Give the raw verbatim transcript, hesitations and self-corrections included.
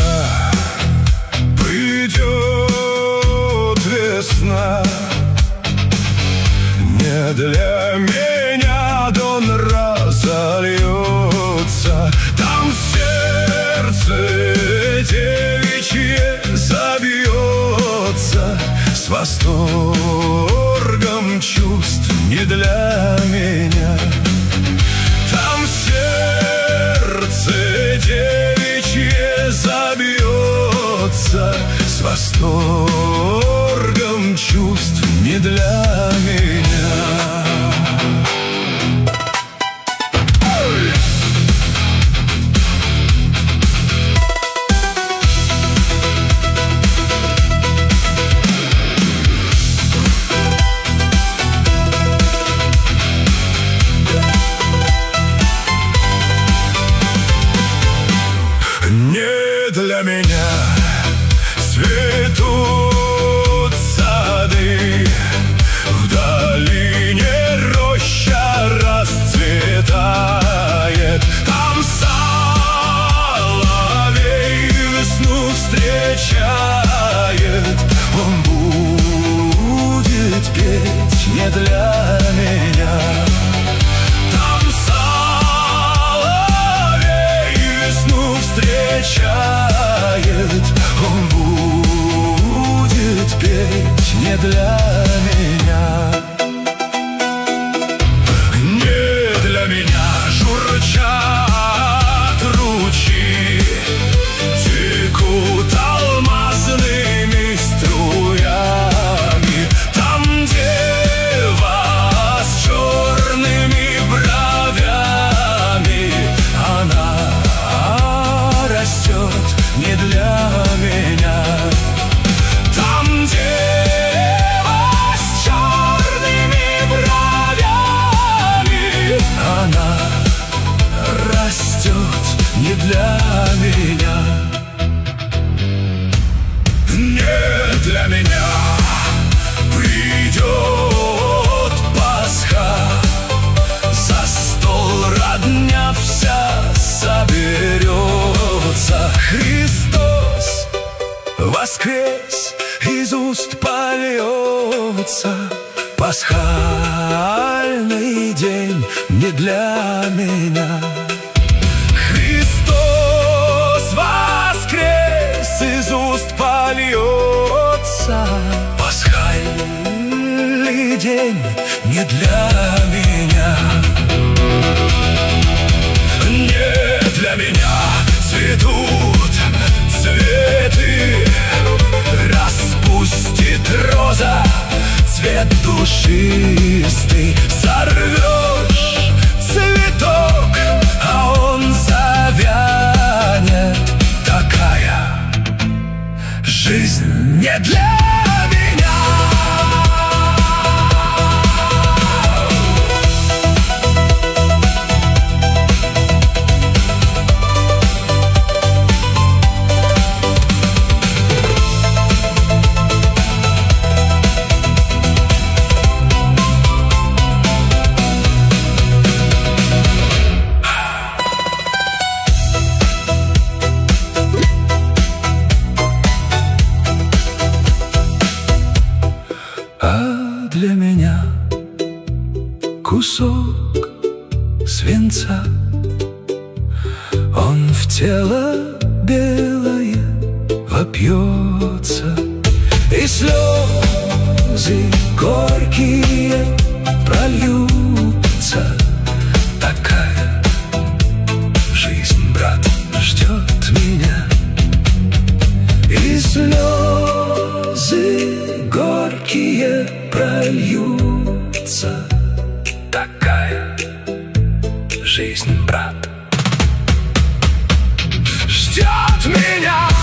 придет весна, не для меня дон разольется. Там сердце девичье забьется с восторгом чувств не для меня. Там сердце девичье забьется с восторгом чувств не для меня. Не для меня цветут сады, в долине роща расцветает. Там соловей весну встречает. Он будет петь не для меня. Он будет петь не для меня. Не для меня журчат ручьи, текут алмазными струями. Там дева с черными бровями, она растет не для меня. Там дева с черными бровями, она растет не для меня. Не для меня придет Пасха, за стол родня вся соберется. Христос воскрес, из уст польется. Пасхальный день не для меня. Христос воскрес, из уст польется. Пасхальный день не для меня. Не для меня цветут цветы, распустит роза цвет душистый. Сорвешь цветок, а он завянет. Такая жизнь не для меня. А для меня кусок свинца, он в тело белое вопьется, и слезы горькие прольются. Такая жизнь, брат, ждет меня. И слезы горькие прольются. Такая жизнь, брат, ждет меня.